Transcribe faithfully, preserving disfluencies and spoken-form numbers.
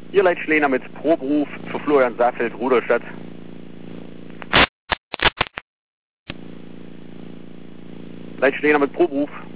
Ihr Leitschläner mit Proberuf für Florian Safeld, Rudolstadt. Leitschläner mit Proberuf.